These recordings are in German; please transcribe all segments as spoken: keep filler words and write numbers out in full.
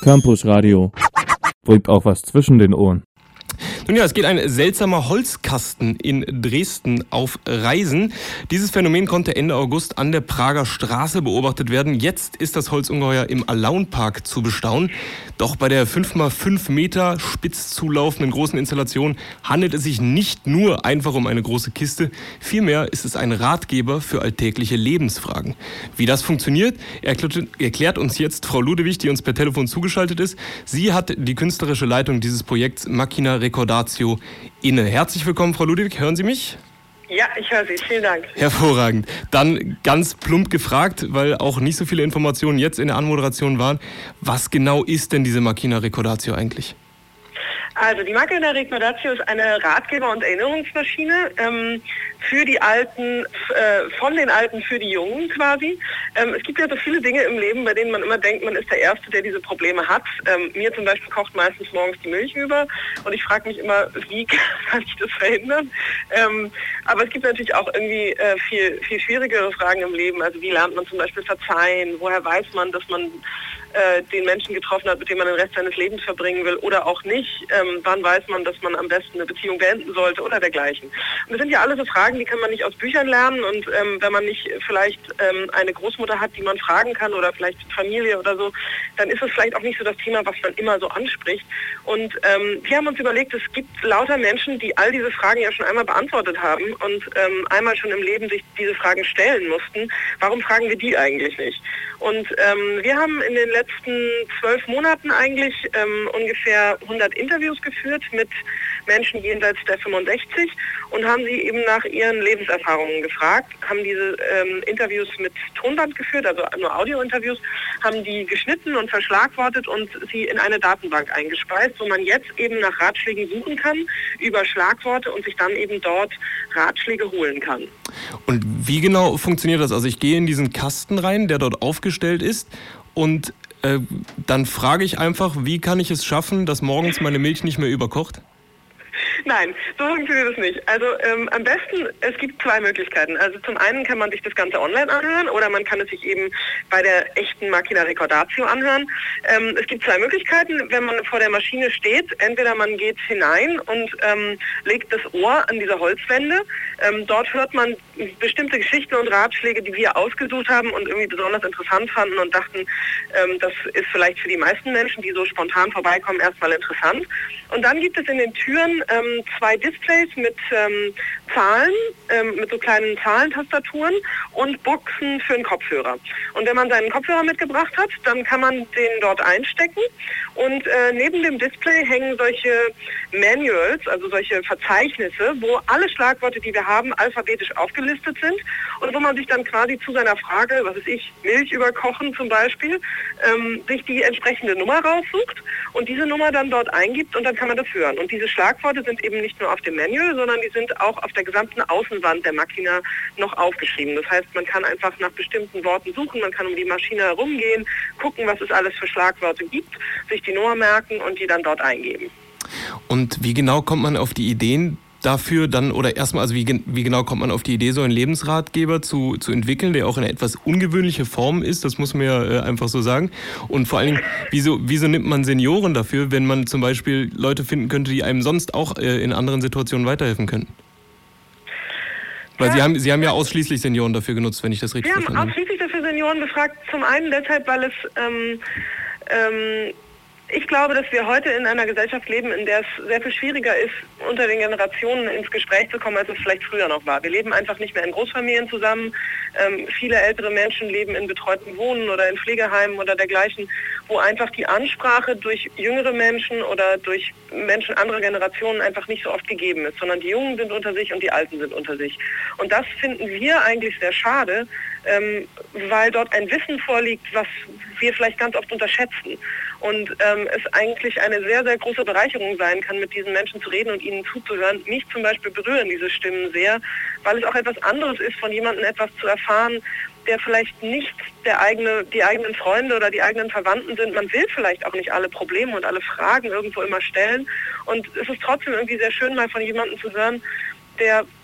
Campus Radio. Bringt auch was zwischen den Ohren. Nun ja, es geht ein seltsamer Holzkasten in Dresden auf Reisen. Dieses Phänomen konnte Ende August an der Prager Straße beobachtet werden. Jetzt ist das Holzungeheuer im Alaunpark zu bestaunen. Doch bei der fünf mal fünf Meter spitz zulaufenden großen Installation handelt es sich nicht nur einfach um eine große Kiste. Vielmehr ist es ein Ratgeber für alltägliche Lebensfragen. Wie das funktioniert, erklärt uns jetzt Frau Ludewig, die uns per Telefon zugeschaltet ist. Sie hat die künstlerische Leitung dieses Projekts Machina Recordatio inne. Herzlich willkommen, Frau Ludewig. Hören Sie mich? Ja, ich höre Sie. Vielen Dank. Hervorragend. Dann ganz plump gefragt, weil auch nicht so viele Informationen jetzt in der Anmoderation waren. Was genau ist denn diese Machina Recordatio eigentlich? Also die Machina Recordatio ist eine Ratgeber- und Erinnerungsmaschine ähm, für die Alten, äh, von den Alten für die Jungen quasi. Ähm, es gibt ja so viele Dinge im Leben, bei denen man immer denkt, man ist der Erste, der diese Probleme hat. Ähm, mir zum Beispiel kocht meistens morgens die Milch über und ich frage mich immer, wie kann ich das verhindern? Ähm, aber es gibt natürlich auch irgendwie äh, viel, viel schwierigere Fragen im Leben. Also wie lernt man zum Beispiel verzeihen? Woher weiß man, dass man äh, den Menschen getroffen hat, mit dem man den Rest seines Lebens verbringen will oder auch nicht? Ähm, wann weiß man, dass man am besten eine Beziehung beenden sollte oder dergleichen? Und das sind ja alles so Fragen, die kann man nicht aus Büchern lernen und ähm, wenn man nicht vielleicht ähm, eine Großmutter hat, die man fragen kann oder vielleicht Familie oder so, dann ist es vielleicht auch nicht so das Thema, was man immer so anspricht. Und ähm, wir haben uns überlegt, es gibt lauter Menschen, die all diese Fragen ja schon einmal beantwortet haben und ähm, einmal schon im Leben sich diese Fragen stellen mussten. Warum fragen wir die eigentlich nicht? Und ähm, wir haben in den letzten zwölf Monaten eigentlich ähm, ungefähr hundert Interviews geführt mit Menschen jenseits der fünfundsechzig und haben sie eben nach ihren Lebenserfahrungen gefragt, haben diese ähm, Interviews mit Tonband geführt, also nur Audiointerviews, haben die geschnitten und verschlagwortet und sie in eine Datenbank eingespeist, wo man jetzt eben nach Ratschlägen suchen kann über Schlagworte und sich dann eben dort Ratschläge holen kann. Und wie genau funktioniert das? Also ich gehe in diesen Kasten rein, der dort aufgestellt ist und äh, dann frage ich einfach, wie kann ich es schaffen, dass morgens meine Milch nicht mehr überkocht? Nein, so funktioniert es nicht. Also ähm, am besten, es gibt zwei Möglichkeiten. Also zum einen kann man sich das Ganze online anhören oder man kann es sich eben bei der echten Machina Recordatio anhören. Ähm, es gibt zwei Möglichkeiten, wenn man vor der Maschine steht. Entweder man geht hinein und ähm, legt das Ohr an diese Holzwände. Ähm, dort hört man bestimmte Geschichten und Ratschläge, die wir ausgesucht haben und irgendwie besonders interessant fanden und dachten, ähm, das ist vielleicht für die meisten Menschen, die so spontan vorbeikommen, erstmal interessant. Und dann gibt es in den Türen ähm, zwei Displays mit ähm, Zahlen, ähm, mit so kleinen Zahlentastaturen und Boxen für einen Kopfhörer. Und wenn man seinen Kopfhörer mitgebracht hat, dann kann man den dort einstecken und äh, neben dem Display hängen solche Manuals, also solche Verzeichnisse, wo alle Schlagworte, die wir haben, alphabetisch aufgelistet sind und wo man sich dann quasi zu seiner Frage, was weiß ich, Milch überkochen zum Beispiel, ähm, sich die entsprechende Nummer raussucht und diese Nummer dann dort eingibt und dann kann man das hören. Und diese Schlagworte sind eben nicht nur auf dem Manual, sondern die sind auch auf der gesamten Außenwand der Machina noch aufgeschrieben. Das heißt, man kann einfach nach bestimmten Worten suchen, man kann um die Maschine herumgehen, gucken, was es alles für Schlagworte gibt, sich die Nummer merken und die dann dort eingeben. Und wie genau kommt man auf die Ideen dafür dann, oder erstmal, also wie, wie genau kommt man auf die Idee, so einen Lebensratgeber zu, zu entwickeln, der auch in eine etwas ungewöhnliche Form ist, das muss man ja äh, einfach so sagen. Und vor allen Dingen, wieso, wieso nimmt man Senioren dafür, wenn man zum Beispiel Leute finden könnte, die einem sonst auch äh, in anderen Situationen weiterhelfen könnten? Weil ja. Sie haben, Sie haben ja ausschließlich Senioren dafür genutzt, wenn ich das richtig verstanden habe. Wir haben ausschließlich dafür Senioren befragt, zum einen deshalb, weil es ähm, ähm, ich glaube, dass wir heute in einer Gesellschaft leben, in der es sehr viel schwieriger ist, unter den Generationen ins Gespräch zu kommen, als es vielleicht früher noch war. Wir leben einfach nicht mehr in Großfamilien zusammen. Ähm, viele ältere Menschen leben in betreuten Wohnen oder in Pflegeheimen oder dergleichen, wo einfach die Ansprache durch jüngere Menschen oder durch Menschen anderer Generationen einfach nicht so oft gegeben ist, sondern die Jungen sind unter sich und die Alten sind unter sich. Und das finden wir eigentlich sehr schade, ähm, weil dort ein Wissen vorliegt, was wir vielleicht ganz oft unterschätzen. Und ähm, es eigentlich eine sehr, sehr große Bereicherung sein kann, mit diesen Menschen zu reden und ihnen zuzuhören. Mich zum Beispiel berühren diese Stimmen sehr, weil es auch etwas anderes ist, von jemandem etwas zu erfahren, der vielleicht nicht der eigene, die eigenen Freunde oder die eigenen Verwandten sind. Man will vielleicht auch nicht alle Probleme und alle Fragen irgendwo immer stellen. Und es ist trotzdem irgendwie sehr schön, mal von jemandem zu hören, der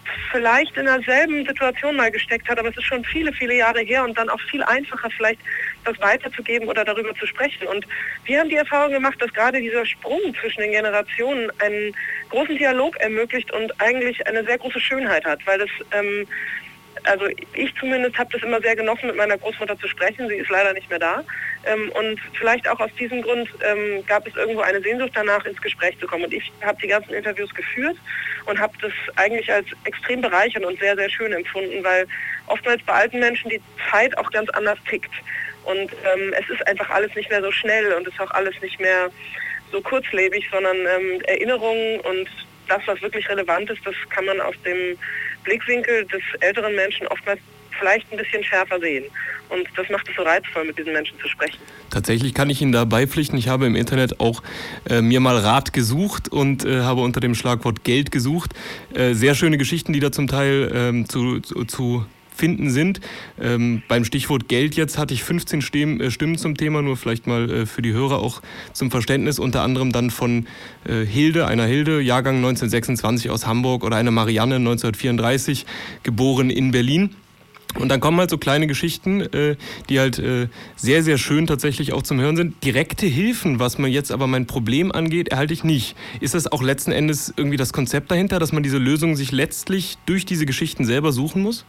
vielleicht in derselben Situation mal gesteckt hat, aber es ist schon viele, viele Jahre her und dann auch viel einfacher vielleicht das weiterzugeben oder darüber zu sprechen. Und wir haben die Erfahrung gemacht, dass gerade dieser Sprung zwischen den Generationen einen großen Dialog ermöglicht und eigentlich eine sehr große Schönheit hat, weil das, ähm, also ich zumindest habe das immer sehr genossen, mit meiner Großmutter zu sprechen. Sie ist leider nicht mehr da. Ähm, und vielleicht auch aus diesem Grund ähm, gab es irgendwo eine Sehnsucht danach, ins Gespräch zu kommen. Und ich habe die ganzen Interviews geführt und habe das eigentlich als extrem bereichernd und sehr, sehr schön empfunden, weil oftmals bei alten Menschen die Zeit auch ganz anders tickt. Und ähm, es ist einfach alles nicht mehr so schnell und es ist auch alles nicht mehr so kurzlebig, sondern ähm, Erinnerungen und das, was wirklich relevant ist, das kann man aus dem Blickwinkel des älteren Menschen oftmals vielleicht ein bisschen schärfer sehen. Und das macht es so reizvoll, mit diesen Menschen zu sprechen. Tatsächlich kann ich Ihnen da beipflichten. Ich habe im Internet auch äh, mir mal Rat gesucht und äh, habe unter dem Schlagwort Geld gesucht. Äh, sehr schöne Geschichten, die da zum Teil ähm, zu, zu, zu finden sind. Ähm, beim Stichwort Geld jetzt hatte ich fünfzehn Stimmen, äh, Stimmen zum Thema, nur vielleicht mal äh, für die Hörer auch zum Verständnis, unter anderem dann von äh, Hilde, einer Hilde, Jahrgang neunzehnhundertsechsundzwanzig aus Hamburg, oder einer Marianne, neunzehnhundertvierunddreißig, geboren in Berlin. Und dann kommen halt so kleine Geschichten, äh, die halt äh, sehr, sehr schön tatsächlich auch zum Hören sind. Direkte Hilfen, was mir jetzt aber mein Problem angeht, erhalte ich nicht. Ist das auch letzten Endes irgendwie das Konzept dahinter, dass man diese Lösung sich letztlich durch diese Geschichten selber suchen muss?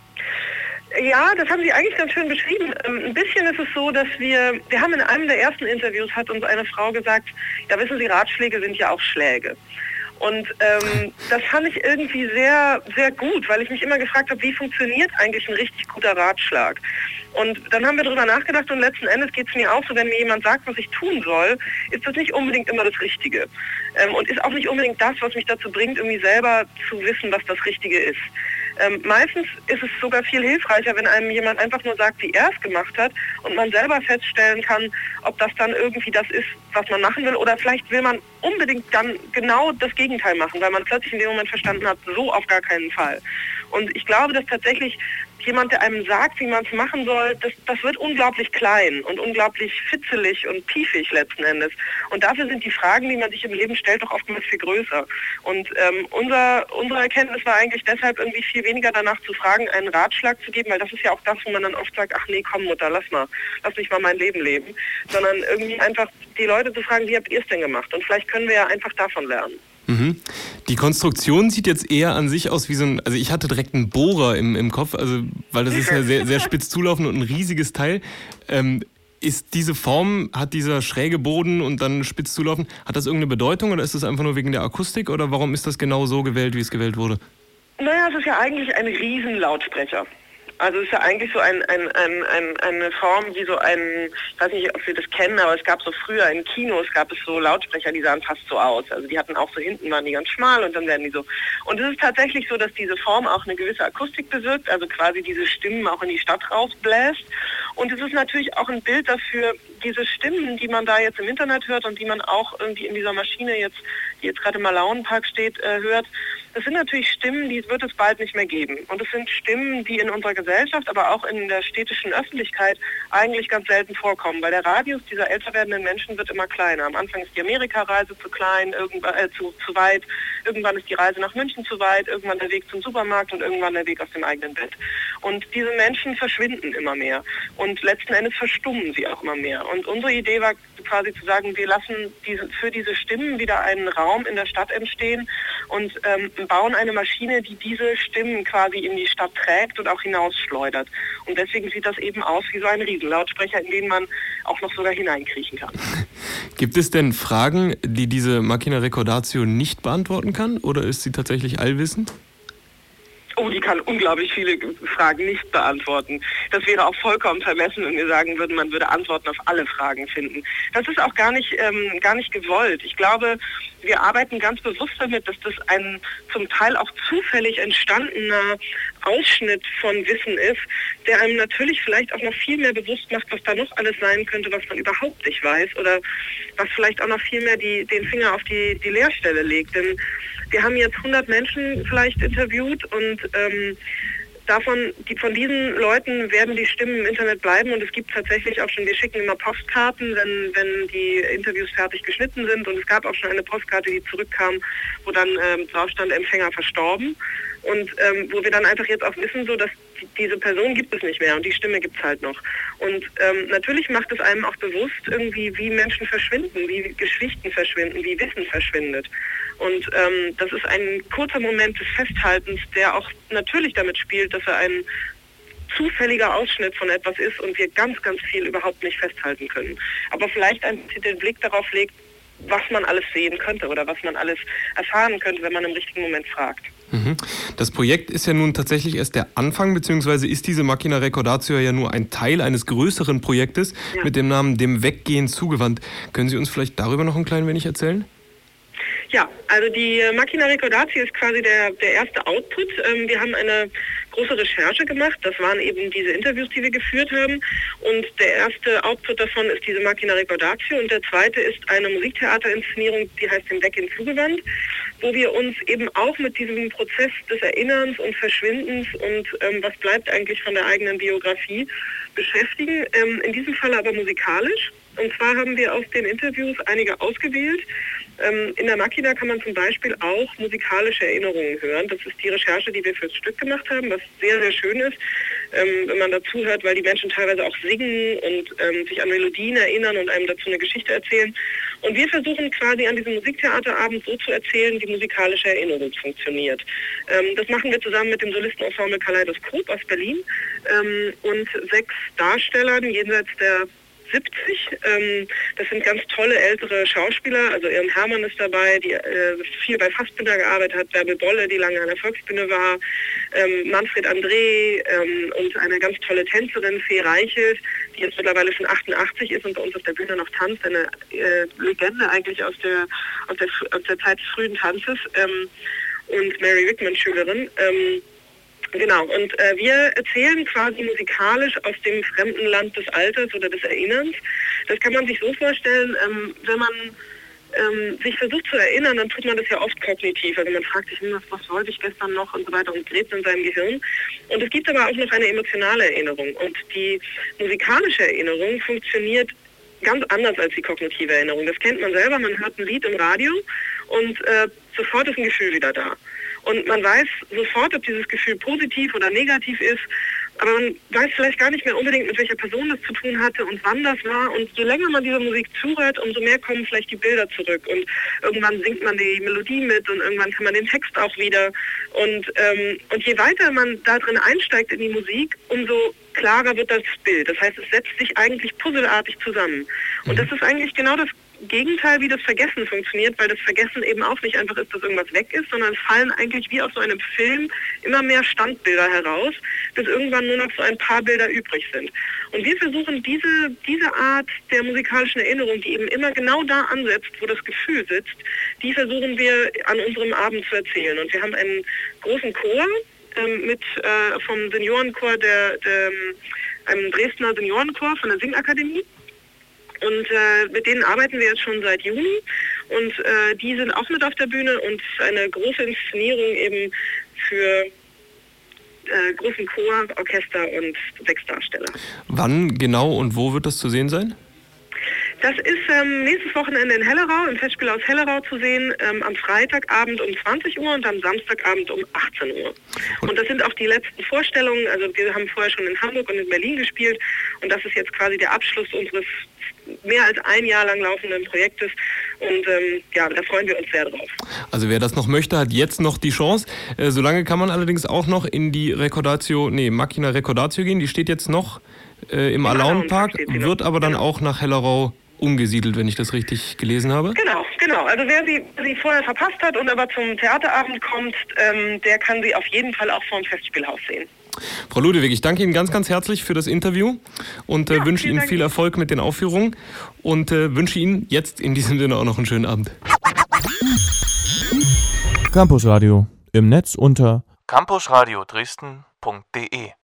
Ja, das haben Sie eigentlich ganz schön beschrieben. Ähm, ein bisschen ist es so, dass wir, wir haben in einem der ersten Interviews, hat uns eine Frau gesagt, ja wissen Sie, Ratschläge sind ja auch Schläge. Und ähm, das fand ich irgendwie sehr, sehr gut, weil ich mich immer gefragt habe, wie funktioniert eigentlich ein richtig guter Ratschlag? Und dann haben wir darüber nachgedacht und letzten Endes geht es mir auch so, wenn mir jemand sagt, was ich tun soll, ist das nicht unbedingt immer das Richtige. Ähm, und ist auch nicht unbedingt das, was mich dazu bringt, irgendwie selber zu wissen, was das Richtige ist. Ähm, meistens ist es sogar viel hilfreicher, wenn einem jemand einfach nur sagt, wie er es gemacht hat und man selber feststellen kann, ob das dann irgendwie das ist, was man machen will, oder vielleicht will man unbedingt dann genau das Gegenteil machen, weil man plötzlich in dem Moment verstanden hat, so auf gar keinen Fall. Und ich glaube, dass tatsächlich jemand, der einem sagt, wie man es machen soll, das, das wird unglaublich klein und unglaublich fitzelig und piefig letzten Endes. Und dafür sind die Fragen, die man sich im Leben stellt, doch oftmals viel größer. Und ähm, unser, unsere Erkenntnis war eigentlich deshalb irgendwie viel weniger danach zu fragen, einen Ratschlag zu geben, weil das ist ja auch das, wo man dann oft sagt, ach nee, komm Mutter, lass mal, lass mich mal mein Leben leben. Sondern irgendwie einfach die Leute zu fragen, wie habt ihr es denn gemacht? Und vielleicht können wir ja einfach davon lernen. Mhm. Die Konstruktion sieht jetzt eher an sich aus wie so ein, also ich hatte direkt einen Bohrer im, im Kopf, also weil das ist ja sehr, sehr spitz zulaufend und ein riesiges Teil. Ähm, ist diese Form, hat dieser schräge Boden und dann spitz zulaufen, hat das irgendeine Bedeutung oder ist das einfach nur wegen der Akustik oder warum ist das genau so gewählt, wie es gewählt wurde? Naja, es ist ja eigentlich ein Riesenlautsprecher. Also es ist ja eigentlich so ein, ein, ein, ein, eine Form wie so ein, ich weiß nicht, ob Sie das kennen, aber es gab so früher in Kinos, gab es so Lautsprecher, die sahen fast so aus. Also die hatten auch so, hinten waren die ganz schmal und dann werden die so. Und es ist tatsächlich so, dass diese Form auch eine gewisse Akustik bewirkt, also quasi diese Stimmen auch in die Stadt rausbläst. Und es ist natürlich auch ein Bild dafür, diese Stimmen, die man da jetzt im Internet hört und die man auch irgendwie in dieser Maschine jetzt, die jetzt gerade im Malauenpark steht, äh, hört. Das sind natürlich Stimmen, die wird es bald nicht mehr geben. Und es sind Stimmen, die in unserer Gesellschaft, aber auch in der städtischen Öffentlichkeit eigentlich ganz selten vorkommen, weil der Radius dieser älter werdenden Menschen wird immer kleiner. Am Anfang ist die Amerikareise zu klein, irgendwann äh, zu, zu weit, irgendwann ist die Reise nach München zu weit, irgendwann der Weg zum Supermarkt und irgendwann der Weg aus dem eigenen Bett. Und diese Menschen verschwinden immer mehr und letzten Endes verstummen sie auch immer mehr. Und unsere Idee war quasi zu sagen, wir lassen diese, für diese Stimmen wieder einen Raum in der Stadt entstehen und ähm, bauen eine Maschine, die diese Stimmen quasi in die Stadt trägt und auch hinausschleudert. Und deswegen sieht das eben aus wie so ein Riesenlautsprecher, in den man auch noch sogar hineinkriechen kann. Gibt es denn Fragen, die diese Macchina Recordatio nicht beantworten kann, oder ist sie tatsächlich allwissend? Oh, die kann unglaublich viele Fragen nicht beantworten. Das wäre auch vollkommen vermessen, wenn wir sagen würden, man würde Antworten auf alle Fragen finden. Das ist auch gar nicht, ähm, gar nicht gewollt. Ich glaube, wir arbeiten ganz bewusst damit, dass das ein zum Teil auch zufällig entstandener Ausschnitt von Wissen ist, der einem natürlich vielleicht auch noch viel mehr bewusst macht, was da noch alles sein könnte, was man überhaupt nicht weiß oder was vielleicht auch noch viel mehr die, den Finger auf die, die Leerstelle legt. Denn wir haben jetzt hundert Menschen vielleicht interviewt und ähm, davon, die, von diesen Leuten werden die Stimmen im Internet bleiben und es gibt tatsächlich auch schon, wir schicken immer Postkarten, wenn, wenn die Interviews fertig geschnitten sind und es gab auch schon eine Postkarte, die zurückkam, wo dann ähm, drauf stand, Empfänger verstorben und ähm, wo wir dann einfach jetzt auch wissen, so dass die, diese Person gibt es nicht mehr und die Stimme gibt es halt noch. Und ähm, natürlich macht es einem auch bewusst irgendwie, wie Menschen verschwinden, wie Geschichten verschwinden, wie Wissen verschwindet. Und ähm, das ist ein kurzer Moment des Festhaltens, der auch natürlich damit spielt, dass er ein zufälliger Ausschnitt von etwas ist und wir ganz, ganz viel überhaupt nicht festhalten können. Aber vielleicht ein bisschen den Blick darauf legt, was man alles sehen könnte oder was man alles erfahren könnte, wenn man im richtigen Moment fragt. Das Projekt ist ja nun tatsächlich erst der Anfang, beziehungsweise ist diese Machina Recordatio ja nur ein Teil eines größeren Projektes ja. mit dem Namen Dem Weggehen zugewandt. Können Sie uns vielleicht darüber noch ein klein wenig erzählen? Ja, also die Machina Recordatio ist quasi der, der erste Output. Ähm, wir haben eine große Recherche gemacht. Das waren eben diese Interviews, die wir geführt haben. Und der erste Output davon ist diese Machina Recordatio. Und der zweite ist eine Musiktheaterinszenierung, die heißt Dem Weggehen zugewandt, wo wir uns eben auch mit diesem Prozess des Erinnerns und Verschwindens und ähm, was bleibt eigentlich von der eigenen Biografie beschäftigen. Ähm, in diesem Fall aber musikalisch. Und zwar haben wir aus den Interviews einige ausgewählt. Ähm, in der Machina kann man zum Beispiel auch musikalische Erinnerungen hören. Das ist die Recherche, die wir fürs Stück gemacht haben, was sehr, sehr schön ist, ähm, wenn man dazu hört, weil die Menschen teilweise auch singen und ähm, sich an Melodien erinnern und einem dazu eine Geschichte erzählen. Und wir versuchen quasi an diesem Musiktheaterabend so zu erzählen, wie musikalische Erinnerung funktioniert. Ähm, das machen wir zusammen mit dem Solistenensemble Kaleidoskop aus Berlin ähm, und sechs Darstellern jenseits der siebzig. Ähm, das sind ganz tolle ältere Schauspieler. Also Irm Hermann ist dabei, die äh, viel bei Fassbinder gearbeitet hat, Bärbel Bolle, die lange an der Volksbühne war, ähm, Manfred André ähm, und eine ganz tolle Tänzerin, Fee Reichelt, die jetzt mittlerweile schon achtundachtzig ist und bei uns auf der Bühne noch tanzt. Eine äh, Legende eigentlich aus der, aus der, aus der Zeit des frühen Tanzes. Ähm, und Mary Wickman, Schülerin. Ähm, Genau, und äh, wir erzählen quasi musikalisch aus dem fremden Land des Alters oder des Erinnerns. Das kann man sich so vorstellen, ähm, wenn man ähm, sich versucht zu erinnern, dann tut man das ja oft kognitiv. Also man fragt sich, was, was wollte ich gestern noch und so weiter und gräbt in seinem Gehirn. Und es gibt aber auch noch eine emotionale Erinnerung. Und die musikalische Erinnerung funktioniert ganz anders als die kognitive Erinnerung. Das kennt man selber, man hört ein Lied im Radio und äh, sofort ist ein Gefühl wieder da. Und man weiß sofort, ob dieses Gefühl positiv oder negativ ist, aber man weiß vielleicht gar nicht mehr unbedingt, mit welcher Person das zu tun hatte und wann das war. Und je länger man dieser Musik zuhört, umso mehr kommen vielleicht die Bilder zurück. Und irgendwann singt man die Melodie mit und irgendwann kann man den Text auch wieder. Und, ähm, und je weiter man da drin einsteigt in die Musik, umso klarer wird das Bild. Das heißt, es setzt sich eigentlich puzzelartig zusammen. Und das ist eigentlich genau das Gegenteil, wie das Vergessen funktioniert, weil das Vergessen eben auch nicht einfach ist, dass irgendwas weg ist, sondern es fallen eigentlich wie aus so einem Film immer mehr Standbilder heraus, bis irgendwann nur noch so ein paar Bilder übrig sind. Und wir versuchen diese, diese Art der musikalischen Erinnerung, die eben immer genau da ansetzt, wo das Gefühl sitzt, die versuchen wir an unserem Abend zu erzählen. Und wir haben einen großen Chor ähm, mit äh, vom Seniorenchor, der, der, einem Dresdner Seniorenchor von der Singakademie. Und äh, mit denen arbeiten wir jetzt schon seit Juni und äh, die sind auch mit auf der Bühne und eine große Inszenierung eben für äh, großen Chor, Orchester und sechs Darsteller. Wann genau und wo wird das zu sehen sein? Das ist ähm, nächstes Wochenende in Hellerau, im Festspielhaus Hellerau zu sehen, ähm, am Freitagabend um zwanzig Uhr und am Samstagabend um achtzehn Uhr. Und das sind auch die letzten Vorstellungen, also wir haben vorher schon in Hamburg und in Berlin gespielt und das ist jetzt quasi der Abschluss unseres mehr als ein Jahr lang laufenden Projektes und ähm, ja, da freuen wir uns sehr drauf. Also wer das noch möchte, hat jetzt noch die Chance. Äh, solange kann man allerdings auch noch in die Recordatio, nee, Machina Recordatio gehen, die steht jetzt noch äh, im, Im Alaunpark, wird aber dann auch nach Hellerau umgesiedelt, wenn ich das richtig gelesen habe? Genau, genau. Also wer sie, sie vorher verpasst hat und aber zum Theaterabend kommt, ähm, der kann sie auf jeden Fall auch vorm Festspielhaus sehen. Frau Ludewig, ich danke Ihnen ganz, ganz herzlich für das Interview und äh, ja, wünsche Ihnen viel Erfolg mit den Aufführungen und äh, wünsche Ihnen jetzt in diesem Sinne auch noch einen schönen Abend. Campus Radio im Netz unter campusradio dresden punkt de